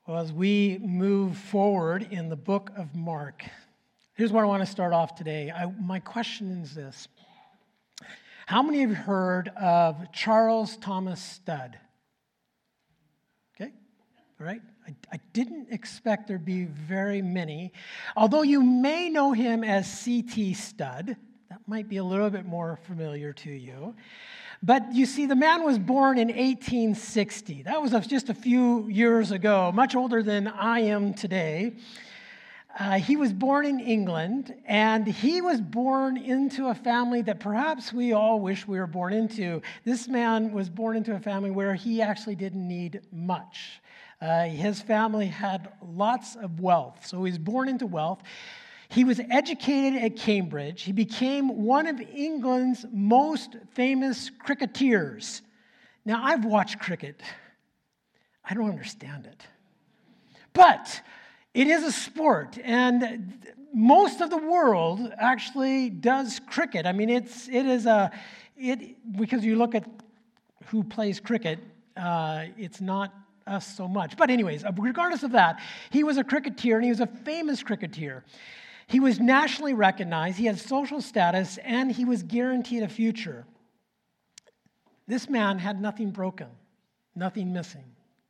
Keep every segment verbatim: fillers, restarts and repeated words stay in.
Well, as we move forward in the book of Mark, here's where I want to start off today. I, my question is this. How many have heard of Charles Thomas Studd? Okay, all right. I, I didn't expect there'd be very many. Although you may know him as C T Studd. That might be a little bit more familiar to you. But you see, the man was born in eighteen sixty. That was just a few years ago, much older than I am today. Uh, he was born in England, and he was born into a family that perhaps we all wish we were born into. This man was born into a family where he actually didn't need much. Uh, his family had lots of wealth, so he was born into wealth. He was educated at Cambridge. He became one of England's most famous cricketers. Now, I've watched cricket. I don't understand it. But it is a sport, and most of the world actually does cricket. I mean, it's it is a it because you look at who plays cricket, uh, it's not us so much. But anyways, regardless of that, he was a cricketer, and he was a famous cricketer. He was nationally recognized, he had social status, and he was guaranteed a future. This man had nothing broken, nothing missing.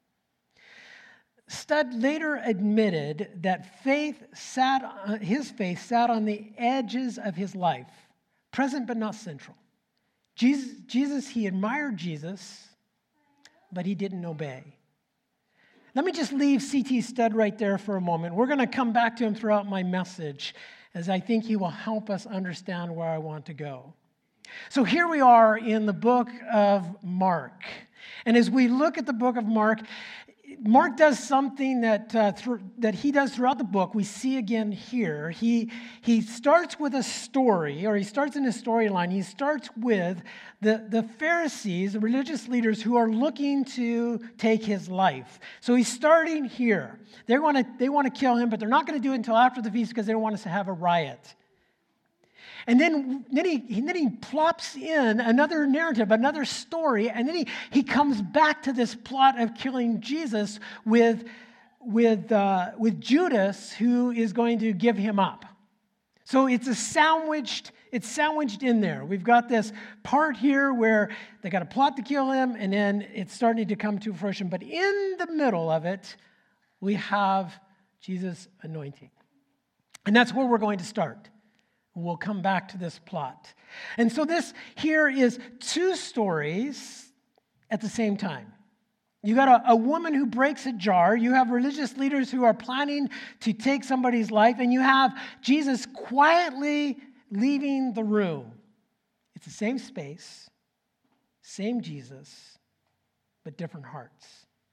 Studd later admitted that faith sat, his faith sat on the edges of his life, present but not central. Jesus, Jesus, he admired Jesus, but he didn't obey. Let me just leave C T Studd right there for a moment. We're going to come back to him throughout my message, as I think he will help us understand where I want to go. So here we are in the book of Mark. And as we look at the book of Mark, Mark does something that uh, th- that he does throughout the book. We see again here. He he starts with a story, or he starts in a storyline. He starts with the, the Pharisees, the religious leaders who are looking to take his life. So he's starting here. They want to they want to kill him, but they're not going to do it until after the feast because they don't want us to have a riot. And then, then, he, then he plops in another narrative, another story, and then he, he comes back to this plot of killing Jesus with, with, uh, with Judas, who is going to give him up. So it's a sandwiched, it's sandwiched in there. We've got this part here where they got a plot to kill him, and then it's starting to come to fruition. But in the middle of it, we have Jesus' anointing. And that's where we're going to start. We'll come back to this plot. And so this here is two stories at the same time. You got a, a woman who breaks a jar. You have religious leaders who are planning to take somebody's life. And you have Jesus quietly leaving the room. It's the same space, same Jesus, but different hearts.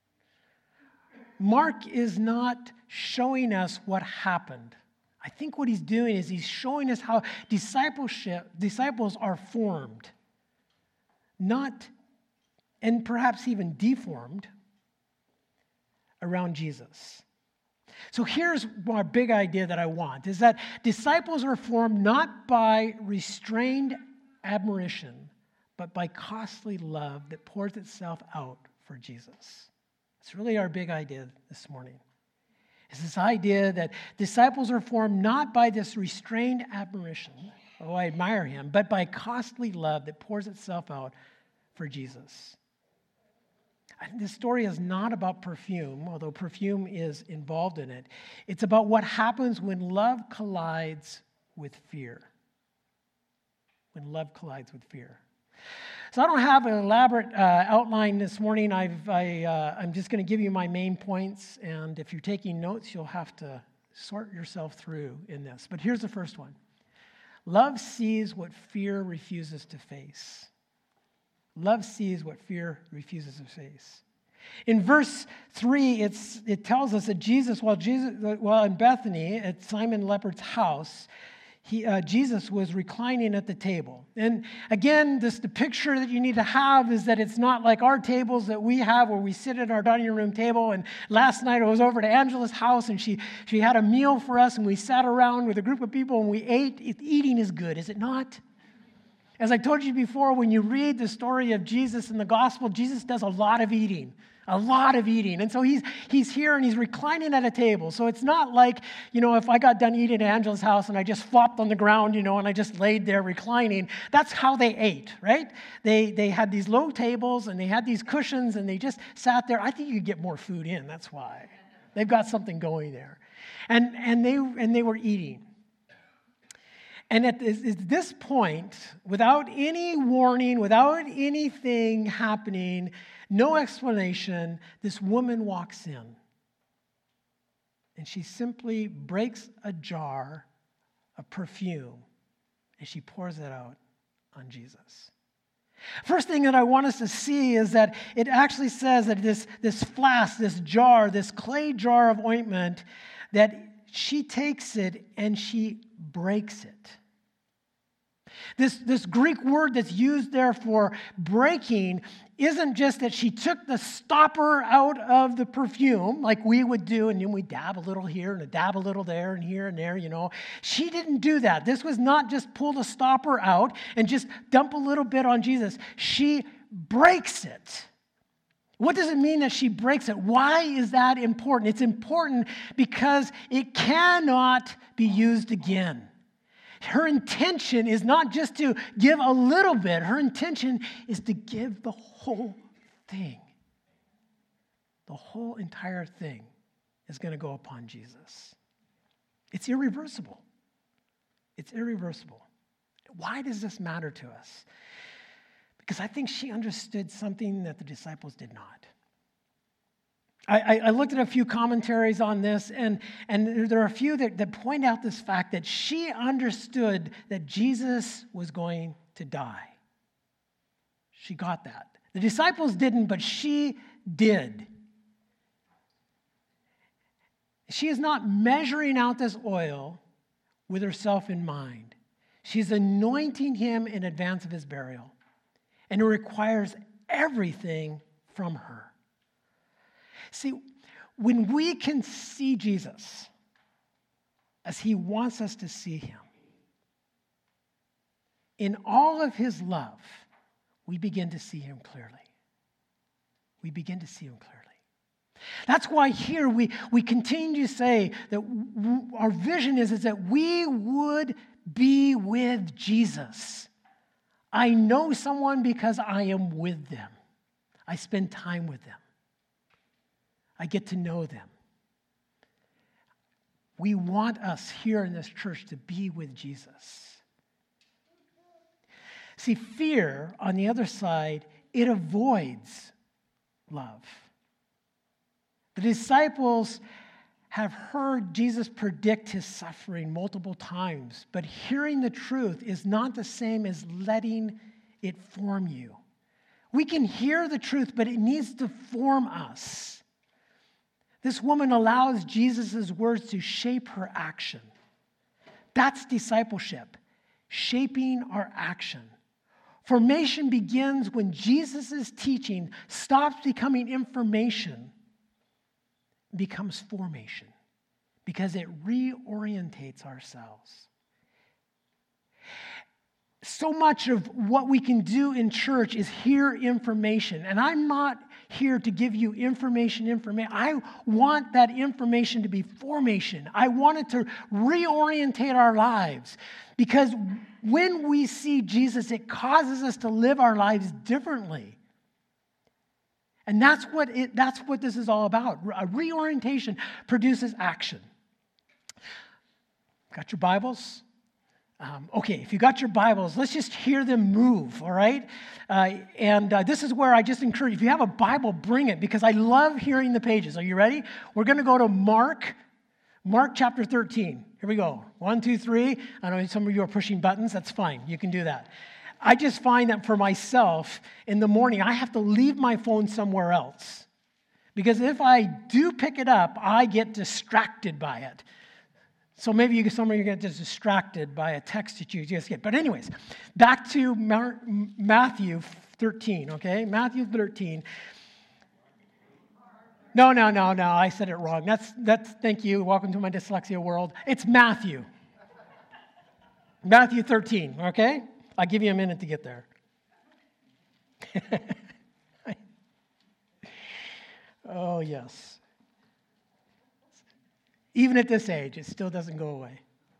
Mark is not showing us what happened. I think what he's doing is he's showing us how discipleship, disciples are formed, not, and perhaps even deformed, around Jesus. So here's my big idea that I want, is that disciples are formed not by restrained admiration, but by costly love that pours itself out for Jesus. It's really our big idea this morning. It's this idea that disciples are formed not by this restrained admiration, oh, I admire him, but by costly love that pours itself out for Jesus. And this story is not about perfume, although perfume is involved in it. It's about what happens when love collides with fear. When love collides with fear. So I don't have an elaborate uh, outline this morning. I've, I, uh, I'm just going to give you my main points, and if you're taking notes, you'll have to sort yourself through in this. But here's the first one. Love sees what fear refuses to face. Love sees what fear refuses to face. In verse three, it's, it tells us that Jesus, while Jesus, while in Bethany at Simon Leper's house, He, uh, Jesus was reclining at the table. And again, this the picture that you need to have is that it's not like our tables that we have where we sit at our dining room table. And last night I was over to Angela's house and she, she had a meal for us and we sat around with a group of people and we ate. It, eating is good, is it not? As I told you before, when you read the story of Jesus in the gospel, Jesus does a lot of eating. a lot of eating. And so he's he's here and he's reclining at a table. So it's not like, you know, if I got done eating at Angela's house and I just flopped on the ground, you know, and I just laid there reclining. That's how they ate, right? They they had these low tables and they had these cushions and they just sat there. I think you could get more food in. That's why. They've got something going there. And and they and they were eating. And at this, at this point, without any warning, without anything happening, no explanation, this woman walks in. And she simply breaks a jar of perfume and she pours it out on Jesus. First thing that I want us to see is that it actually says that this, this flask, this jar, this clay jar of ointment, that she takes it and she breaks it. This, this Greek word that's used there for breaking isn't just that she took the stopper out of the perfume like we would do, and then we dab a little here and a dab a little there and here and there, you know. She didn't do that. This was not just pull the stopper out and just dump a little bit on Jesus. She breaks it. What does it mean that she breaks it? Why is that important? It's important because it cannot be used again. Her intention is not just to give a little bit. Her intention is to give the whole thing. The whole entire thing is going to go upon Jesus. It's irreversible. It's irreversible. Why does this matter to us? Because I think she understood something that the disciples did not. I, I looked at a few commentaries on this, and, and there are a few that, that point out this fact that she understood that Jesus was going to die. She got that. The disciples didn't, but she did. She is not measuring out this oil with herself in mind. She's anointing him in advance of his burial, and it requires everything from her. See, when we can see Jesus as he wants us to see him, in all of his love, we begin to see him clearly. We begin to see him clearly. That's why here we, we continue to say that w- our vision is, is that we would be with Jesus. I know someone because I am with them. I spend time with them. I get to know them. We want us here in this church to be with Jesus. See, fear, on the other side, it avoids love. The disciples have heard Jesus predict his suffering multiple times, but hearing the truth is not the same as letting it form you. We can hear the truth, but it needs to form us. This woman allows Jesus' words to shape her action. That's discipleship, shaping our action. Formation begins when Jesus' teaching stops becoming information, becomes formation, because it reorientates ourselves. So much of what we can do in church is hear information, and I'm not here to give you information, information. I want that information to be formation. I want it to reorientate our lives, because when we see Jesus, it causes us to live our lives differently. And that's what it, that's what this is all about. A reorientation produces action. Got your Bibles? Um, okay, if you got your Bibles, let's just hear them move, all right? Uh, and uh, this is where I just encourage, if you have a Bible, bring it, because I love hearing the pages. Are you ready? We're going to go to Mark, Mark chapter thirteen. Here we go. One, two, three. I know some of you are pushing buttons. That's fine. You can do that. I just find that for myself, in the morning, I have to leave my phone somewhere else. Because if I do pick it up, I get distracted by it. So maybe you, some of you get distracted by a text that you just get. But anyways, back to Mar- Matthew thirteen, okay? Matthew thirteen. No, no, no, no, I said it wrong. That's, that's. Thank you. Welcome to my dyslexia world. It's Matthew. Matthew thirteen, okay? I'll give you a minute to get there. Oh, yes. Even at this age, it still doesn't go away.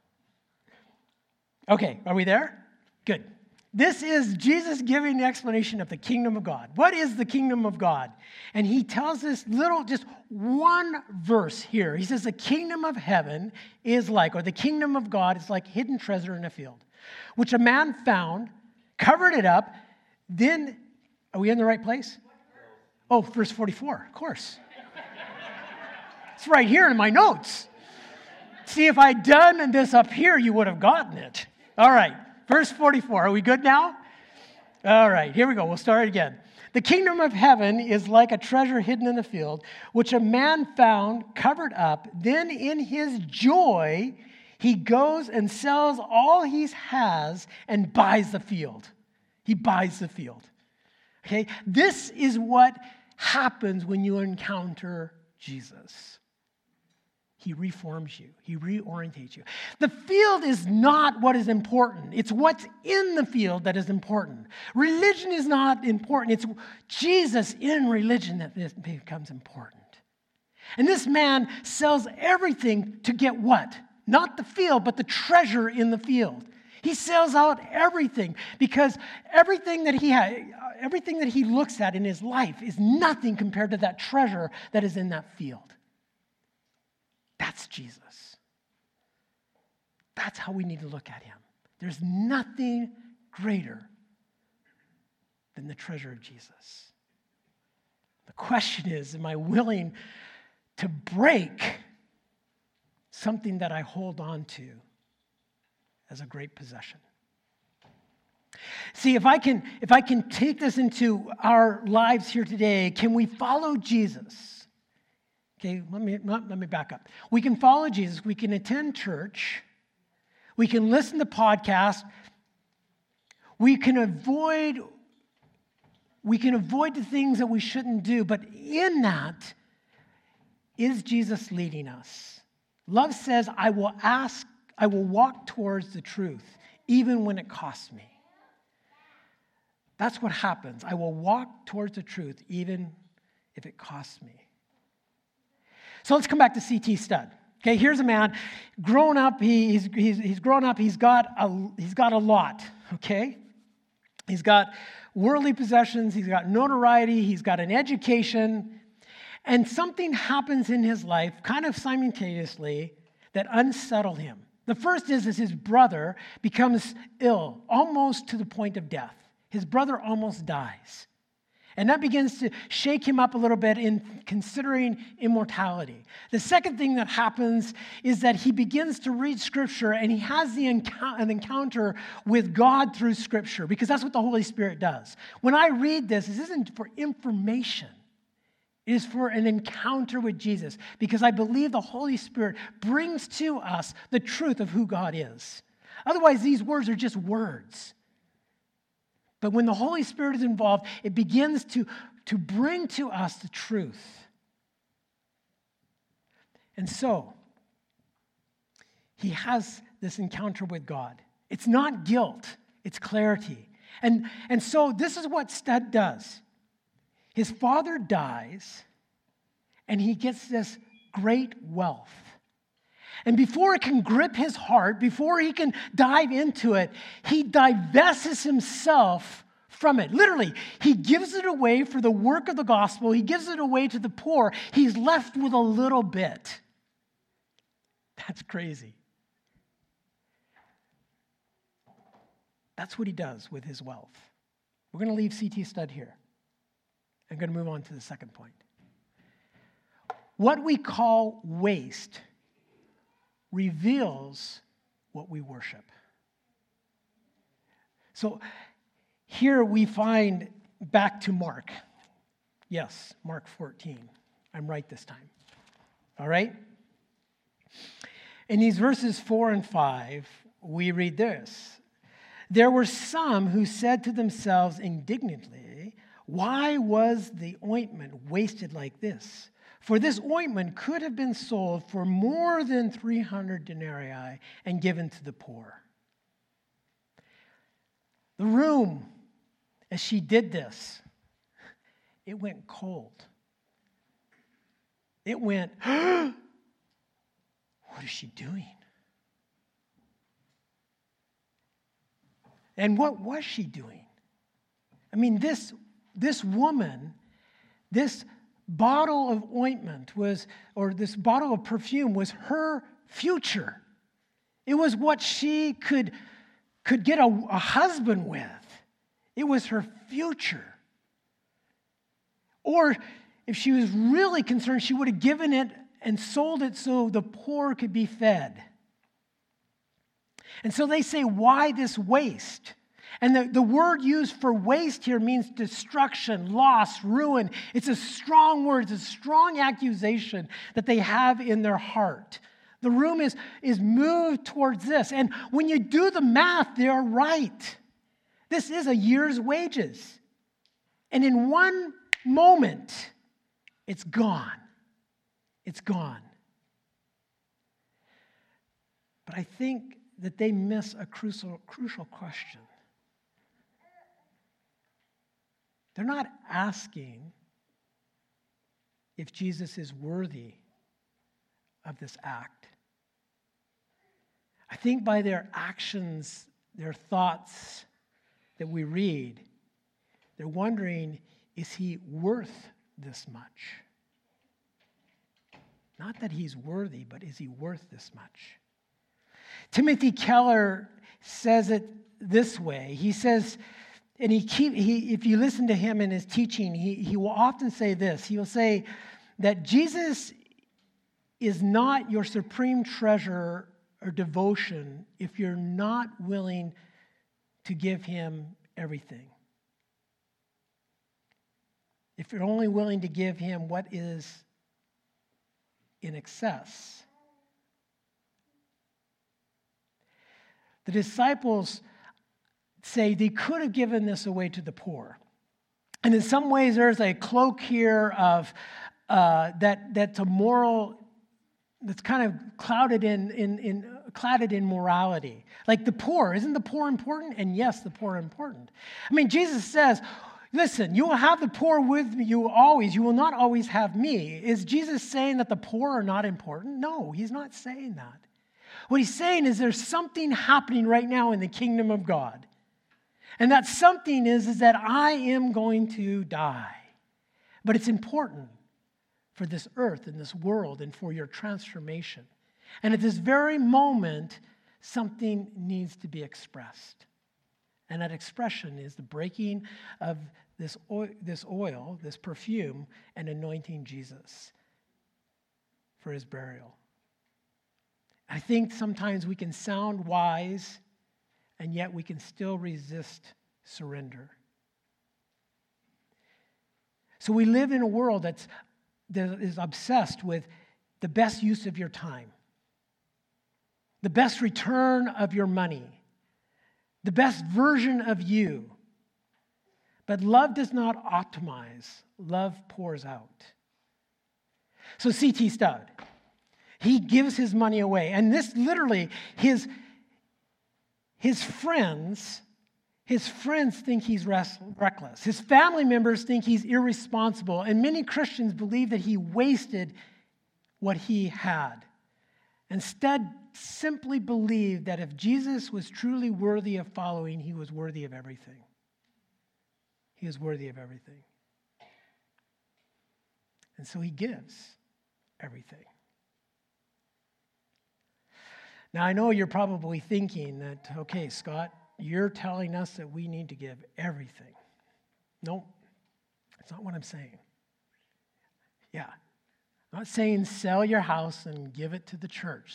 Okay, are we there? Good. This is Jesus giving the explanation of the kingdom of God. What is the kingdom of God? And he tells us little, just one verse here. He says the kingdom of heaven is like, or the kingdom of God is like hidden treasure in a field, which a man found, covered it up, then, are we in the right place? Oh, verse forty-four, of course. It's right here in my notes. See, if I'd done this up here, you would have gotten it. All right, verse forty-four. Are we good now? All right, here we go. We'll start again. The kingdom of heaven is like a treasure hidden in a field, which a man found, covered up. Then in his joy, he goes and sells all he has and buys the field. He buys the field. Okay, this is what happens when you encounter Jesus. He reforms you. He reorientates you. The field is not what is important. It's what's in the field that is important. Religion is not important. It's Jesus in religion that becomes important. And this man sells everything to get what? Not the field, but the treasure in the field. He sells out everything because everything that he ha- everything that he looks at in his life is nothing compared to that treasure that is in that field. That's Jesus. That's how we need to look at him. There's nothing greater than the treasure of Jesus. The question is, am I willing to break something that I hold on to as a great possession? See, if I can, if I can take this into our lives here today, can we follow Jesus? Okay, let me, let, let me back up. We can follow Jesus. We can attend church. We can listen to podcasts. We can avoid, we can avoid the things that we shouldn't do. But in that, is Jesus leading us? Love says, I will ask, I will walk towards the truth, even when it costs me. That's what happens. I will walk towards the truth, even if it costs me. So let's come back to C T Studd. Okay, here's a man, grown up, he, he's, he's, he's grown up, he's got, a, he's got a lot, okay? He's got worldly possessions, he's got notoriety, he's got an education, and something happens in his life, kind of simultaneously, that unsettled him. The first is, is his brother becomes ill, almost to the point of death. His brother almost dies. And that begins to shake him up a little bit in considering immortality. The second thing that happens is that he begins to read Scripture and he has the encou- an encounter with God through Scripture, because that's what the Holy Spirit does. When I read this, this isn't for information. It is for an encounter with Jesus, because I believe the Holy Spirit brings to us the truth of who God is. Otherwise, these words are just words. But when the Holy Spirit is involved, it begins to, to bring to us the truth. And so, he has this encounter with God. It's not guilt, it's clarity. And, and so this is what Studd does. His father dies, and he gets this great wealth. And before it can grip his heart, before he can dive into it, he divests himself from it. Literally, he gives it away for the work of the gospel. He gives it away to the poor. He's left with a little bit. That's crazy. That's what he does with his wealth. We're going to leave C T Studd here. I'm going to move on to the second point. What we call waste reveals what we worship. So here we find back to Mark. Yes, Mark fourteen. I'm right this time. All right? In these verses four and five, we read this. There were some who said to themselves indignantly, why was the ointment wasted like this? For this ointment could have been sold for more than three hundred denarii and given to the poor. The room, as she did this, it went cold. It went, what is she doing? And what was she doing? I mean, this, this woman, this bottle of ointment was, or this bottle of perfume was her future. It was what she could, could get a, a husband with. It was her future. Or if she was really concerned, she would have given it and sold it so the poor could be fed. And so they say, why this waste? And the, the word used for waste here means destruction, loss, ruin. It's a strong word. It's a strong accusation that they have in their heart. The room is, is moved towards this. And when you do the math, they're right. This is a year's wages. And in one moment, it's gone. It's gone. But I think that they miss a crucial, crucial question. They're not asking if Jesus is worthy of this act. I think by their actions, their thoughts that we read, they're wondering, is he worth this much? Not that he's worthy, but is he worth this much? Timothy Keller says it this way. He says, and he keep he if you listen to him in his teaching, he, he will often say this. He will say that Jesus is not your supreme treasure or devotion if you're not willing to give him everything. If you're only willing to give him what is in excess. The disciples say they could have given this away to the poor. And in some ways, there's a cloak here of uh, that that's a moral, that's kind of clouded in, in, in clouded in morality. Like the poor, isn't the poor important? And yes, the poor are important. I mean, Jesus says, listen, you will have the poor with you always. You will not always have me. Is Jesus saying that the poor are not important? No, he's not saying that. What he's saying is there's something happening right now in the kingdom of God. And that something is, is that I am going to die. But it's important for this earth and this world and for your transformation. And at this very moment, something needs to be expressed. And that expression is the breaking of this oil, this oil, this perfume, and anointing Jesus for his burial. I think sometimes we can sound wise, and yet we can still resist surrender. So we live in a world that's, that is obsessed with the best use of your time, the best return of your money, the best version of you. But love does not optimize. Love pours out. So C T Studd, he gives his money away. And this literally, his, his friends, his friends think he's reckless. His family members think he's irresponsible. And many Christians believe that he wasted what he had. Instead, simply believed that if Jesus was truly worthy of following, he was worthy of everything. He is worthy of everything. And so he gives everything. Now, I know you're probably thinking that, okay, Scott, you're telling us that we need to give everything. No, that's not what I'm saying. Yeah, I'm not saying sell your house and give it to the church.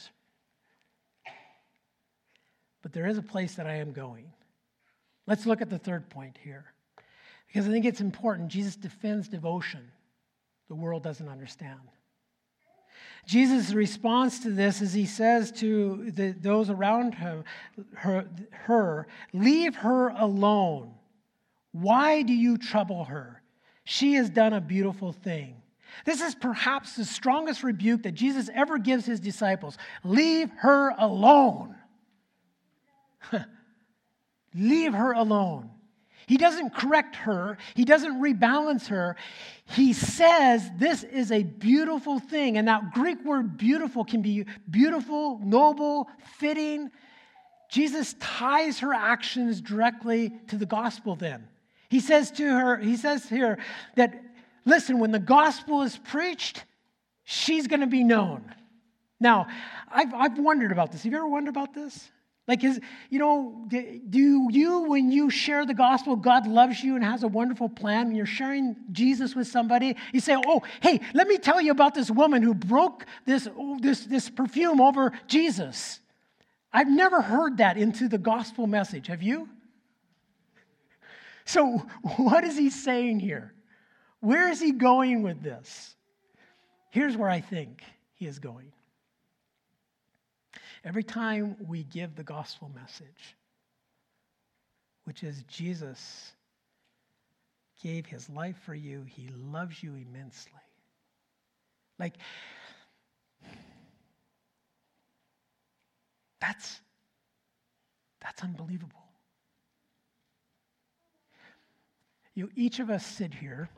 But there is a place that I am going. Let's look at the third point here. Because I think it's important. Jesus defends devotion the world doesn't understand. Jesus' response to this is he says to the, those around him, her, her, leave her alone. Why do you trouble her? She has done a beautiful thing. This is perhaps the strongest rebuke that Jesus ever gives his disciples. Leave her alone. Leave her alone. He doesn't correct her. He doesn't rebalance her. He says this is a beautiful thing. And that Greek word beautiful can be beautiful, noble, fitting. Jesus ties her actions directly to the gospel then. He says to her, he says here that, listen, when the gospel is preached, she's going to be known. Now, I've, I've wondered about this. Have you ever wondered about this? Like, is, you know, do you, when you share the gospel, God loves you and has a wonderful plan, and you're sharing Jesus with somebody, you say, oh, hey, let me tell you about this woman who broke this, this, this perfume over Jesus. I've never heard that into the gospel message. Have you? So what is he saying here? Where is he going with this? Here's where I think he is going. Every time we give the gospel message, which is Jesus gave his life for you, he loves you immensely. Like, that's, that's unbelievable. You know, each of us sit here,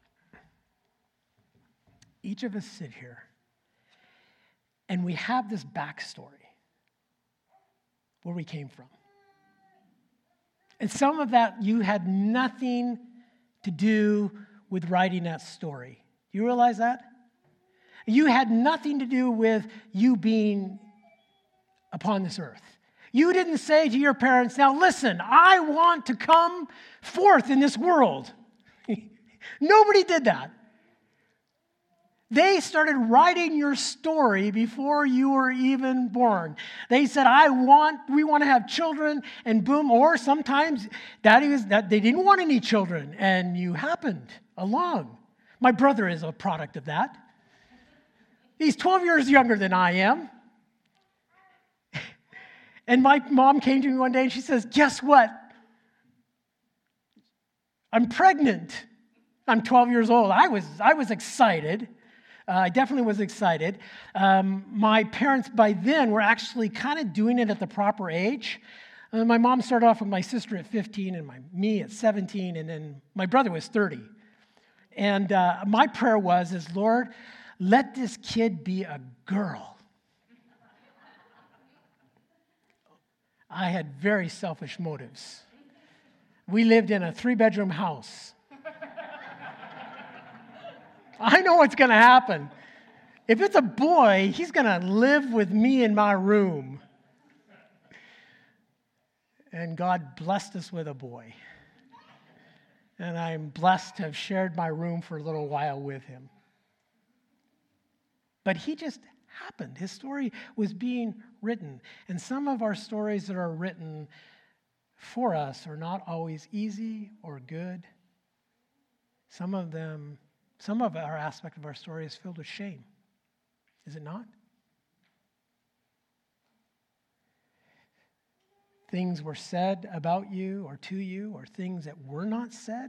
each of us sit here, and we have this backstory. Where we came from. And some of that you had nothing to do with writing that story. Do you realize that? You had nothing to do with you being upon this earth. You didn't say to your parents, now listen, I want to come forth in this world. Nobody did that. They started writing your story before you were even born. They said, I want, we want to have children, and boom, or sometimes daddy was, that they didn't want any children, and you happened along. My brother is a product of that. He's twelve years younger than I am. And my mom came to me one day and she says, guess what? I'm pregnant. I'm twelve years old. I was, I was excited. Uh, I definitely was excited. Um, my parents by then were actually kind of doing it at the proper age. Uh, my mom started off with my sister at fifteen and my, me at seventeen, and then my brother was thirty. And uh, my prayer was, is Lord, let this kid be a girl. I had very selfish motives. We lived in a three-bedroom house. I know what's going to happen. If it's a boy, he's going to live with me in my room. And God blessed us with a boy. And I'm blessed to have shared my room for a little while with him. But he just happened. His story was being written. And some of our stories that are written for us are not always easy or good. Some of them Some of our aspect of our story is filled with shame. Is it not? Things were said about you or to you, or things that were not said.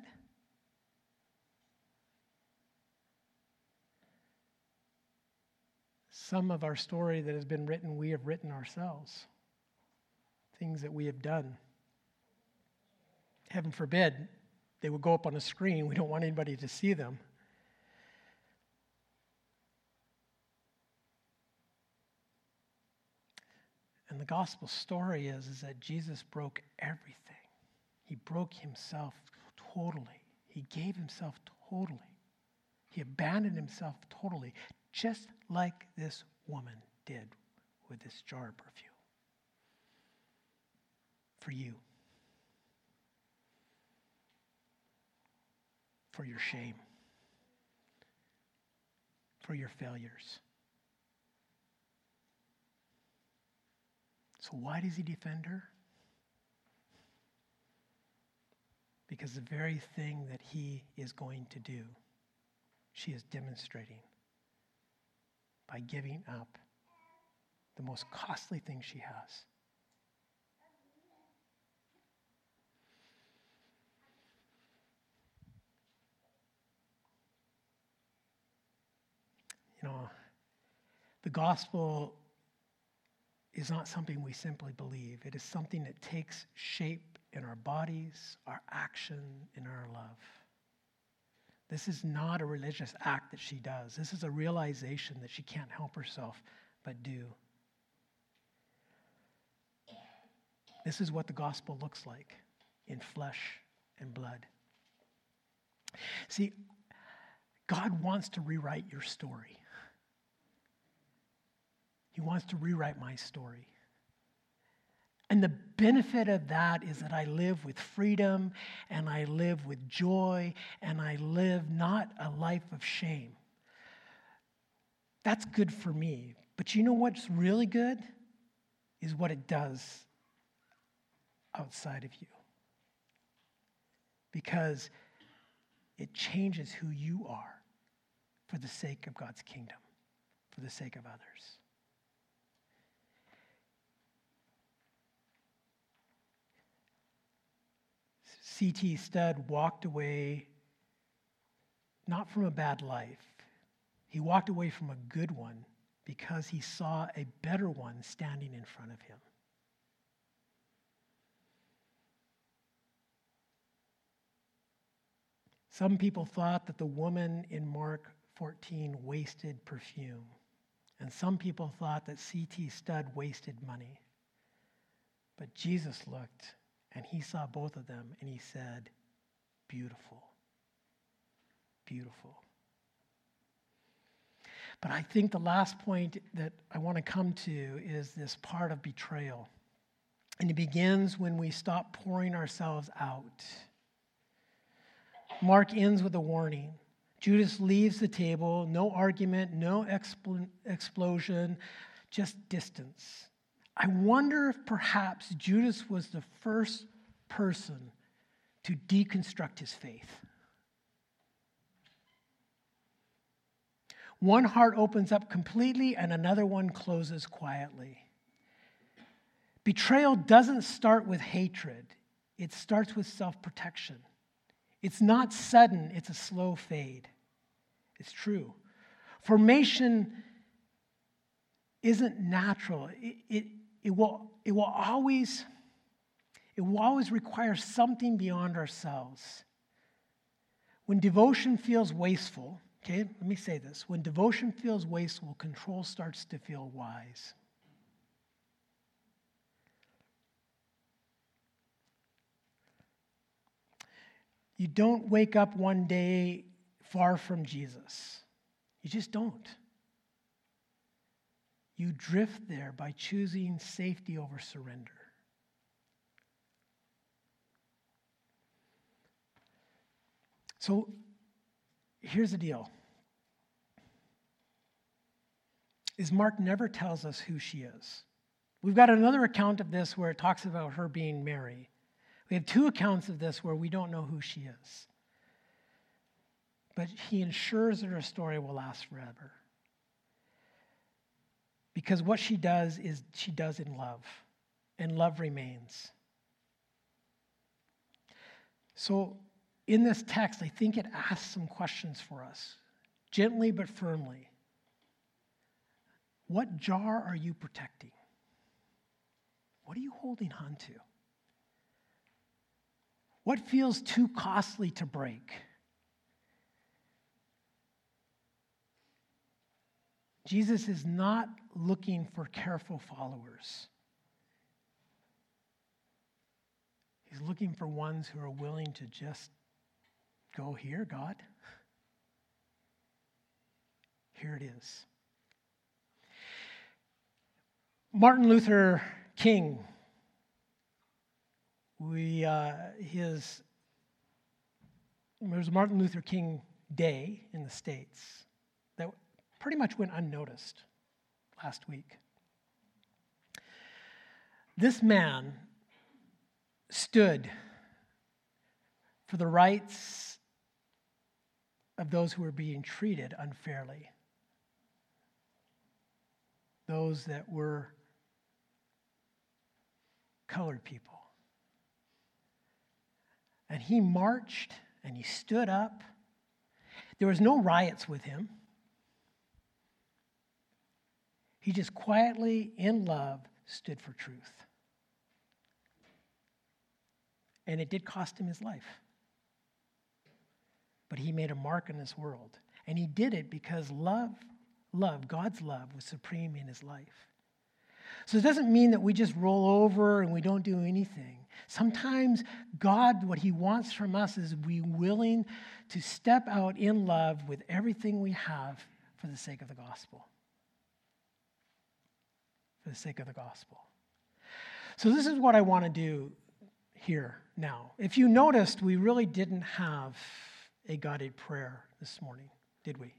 Some of our story that has been written, we have written ourselves. Things that we have done. Heaven forbid, they would go up on a screen. We don't want anybody to see them. And the gospel story is, is that Jesus broke everything. He broke himself totally. He gave himself totally. He abandoned himself totally, just like this woman did with this jar of perfume. For you. For your shame. For your failures. So why does he defend her? Because the very thing that he is going to do, she is demonstrating by giving up the most costly thing she has. You know, the gospel is not something we simply believe. It is something that takes shape in our bodies, our action, in our love. This is not a religious act that she does. This is a realization that she can't help herself but do. This is what the gospel looks like in flesh and blood. See, God wants to rewrite your story. He wants to rewrite my story. And the benefit of that is that I live with freedom and I live with joy and I live not a life of shame. That's good for me. But you know what's really good? Is what it does outside of you. Because it changes who you are for the sake of God's kingdom, for the sake of others. C T Studd walked away not from a bad life. He walked away from a good one because he saw a better one standing in front of him. Some people thought that the woman in Mark fourteen wasted perfume. And some people thought that C T Studd wasted money. But Jesus looked and he saw both of them and he said, beautiful, beautiful. But I think the last point that I want to come to is this part of betrayal. And it begins when we stop pouring ourselves out. Mark ends with a warning. Judas leaves the table, no argument, no expl- explosion, just distance. I wonder if perhaps Judas was the first person to deconstruct his faith. One heart opens up completely and another one closes quietly. Betrayal doesn't start with hatred. It starts with self-protection. It's not sudden, it's a slow fade. It's true. Formation isn't natural. It, it, it, will, it, will always, it will always require something beyond ourselves. When devotion feels wasteful, okay, let me say this. When devotion feels wasteful, control starts to feel wise. You don't wake up one day far from Jesus. You just don't. You drift there by choosing safety over surrender. So here's the deal. Is Mark never tells us who she is. We've got another account of this where it talks about her being Mary. We have two accounts of this where we don't know who she is. But he ensures that her story will last forever. Because what she does is she does in love, and love remains. So in this text, I think it asks some questions for us, gently but firmly. What jar are you protecting? What are you holding on to? What feels too costly to break? Jesus is not looking for careful followers. He's looking for ones who are willing to just go, here, God. Here it is. Martin Luther King, we uh, his there was Martin Luther King Day in the States that pretty much went unnoticed last week. This man stood for the rights of those who were being treated unfairly, those that were colored people. And he marched and he stood up. There was no riots with him. He just quietly, in love, stood for truth. And it did cost him his life. But he made a mark in this world. And he did it because love, love, God's love was supreme in his life. So it doesn't mean that we just roll over and we don't do anything. Sometimes God, what he wants from us is be willing to step out in love with everything we have for the sake of the gospel. For the sake of the gospel. So this is what I want to do here now. If you noticed, we really didn't have a guided prayer this morning, did we?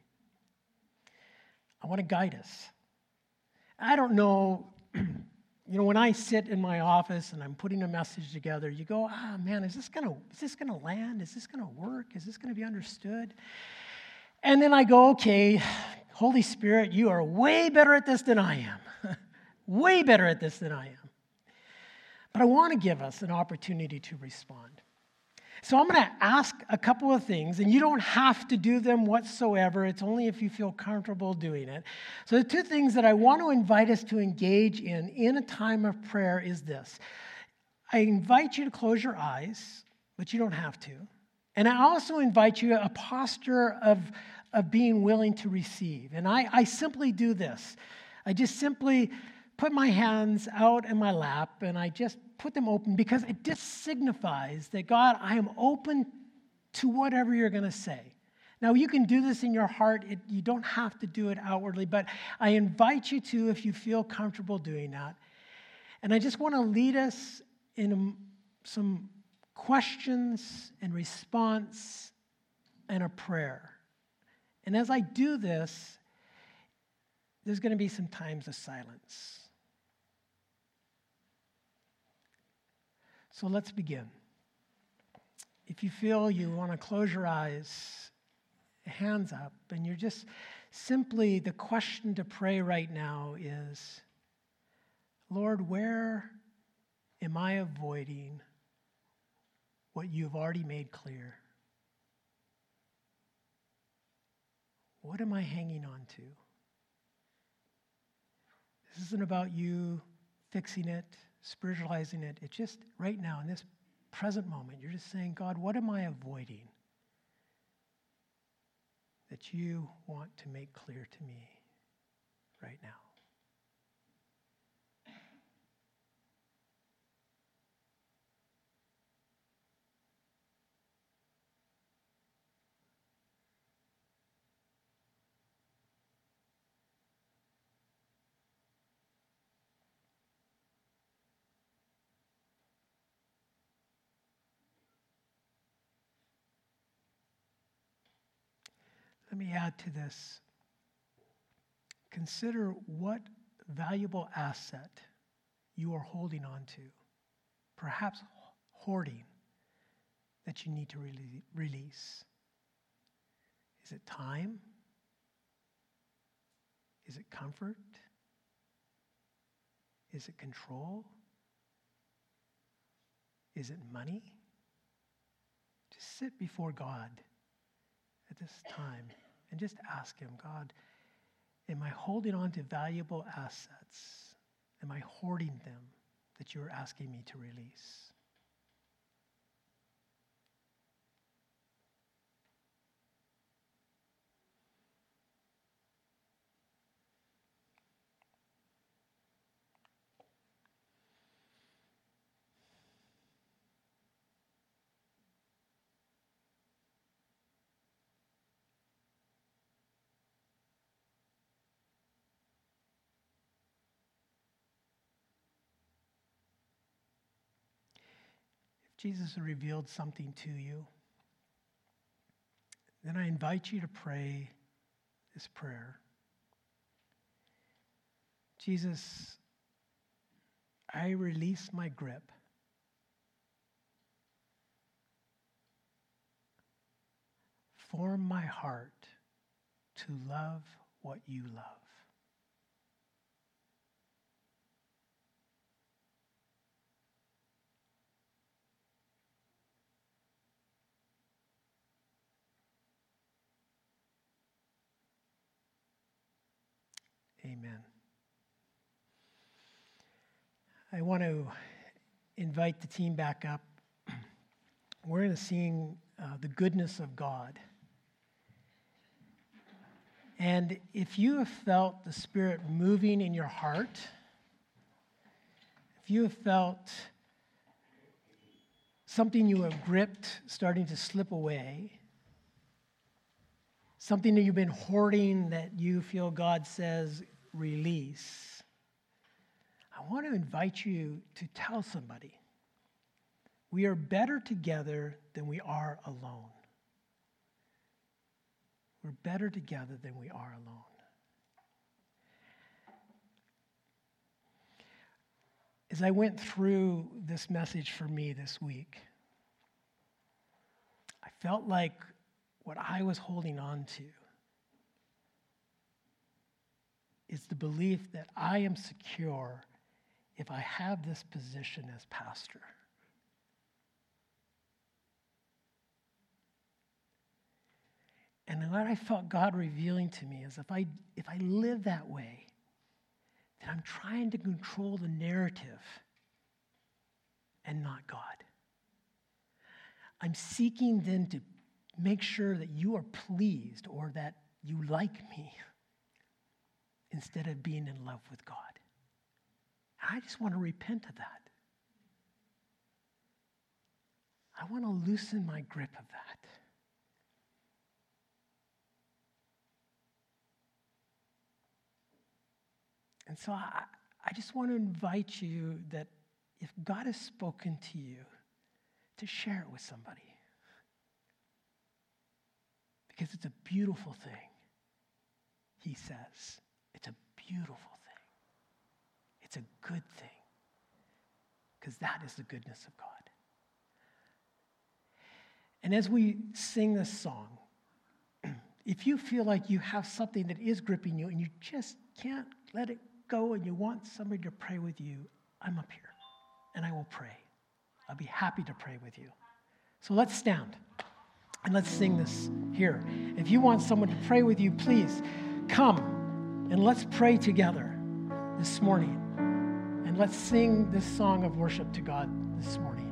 I want to guide us. I don't know, you know, when I sit in my office and I'm putting a message together, you go, ah, man, is this gonna, is this gonna land? Is this gonna work? Is this gonna be understood? And then I go, okay, Holy Spirit, you are way better at this than I am. Way better at this than I am. But I want to give us an opportunity to respond. So I'm going to ask a couple of things, and you don't have to do them whatsoever. It's only if you feel comfortable doing it. So the two things that I want to invite us to engage in in a time of prayer is this. I invite you to close your eyes, but you don't have to. And I also invite you a posture of, of being willing to receive. And I, I simply do this. I just simply put my hands out in my lap, and I just put them open because it just signifies that, God, I am open to whatever you're going to say. Now, you can do this in your heart. It, you don't have to do it outwardly, but I invite you to if you feel comfortable doing that. And I just want to lead us in some questions and response and a prayer. And as I do this, there's going to be some times of silence. So let's begin. If you feel you want to close your eyes, hands up, and you're just simply, the question to pray right now is, Lord, where am I avoiding what you've already made clear? What am I hanging on to? This isn't about you fixing it, spiritualizing it. It's just right now, in this present moment, you're just saying, God, what am I avoiding that you want to make clear to me right now? Let me add to this. Consider what valuable asset you are holding on to, perhaps hoarding, that you need to release. Is it time? Is it comfort? Is it control? Is it money? Just sit before God at this time and just ask him, God, am I holding on to valuable assets? Am I hoarding them that you are asking me to release? Jesus has revealed something to you, then I invite you to pray this prayer. Jesus, I release my grip. Form my heart to love what you love. Amen. I want to invite the team back up. We're going to sing uh, The Goodness of God. And if you have felt the Spirit moving in your heart, if you have felt something you have gripped starting to slip away, something that you've been hoarding that you feel God says release, I want to invite you to tell somebody, we are better together than we are alone. We're better together than we are alone. As I went through this message for me this week, I felt like what I was holding on to is the belief that I am secure if I have this position as pastor. And what I felt God revealing to me is if I if I live that way, then I'm trying to control the narrative and not God. I'm seeking then to make sure that you are pleased or that you like me instead of being in love with God. And I just want to repent of that. I want to loosen my grip of that. And so I, I just want to invite you that if God has spoken to you, to share it with somebody. Because it's a beautiful thing, he says. It's a beautiful thing. It's a good thing. Because that is the goodness of God. And as we sing this song, if you feel like you have something that is gripping you and you just can't let it go and you want somebody to pray with you, I'm up here and I will pray. I'll be happy to pray with you. So let's stand and let's sing this here. If you want someone to pray with you, please come and let's pray together this morning. And let's sing this song of worship to God this morning.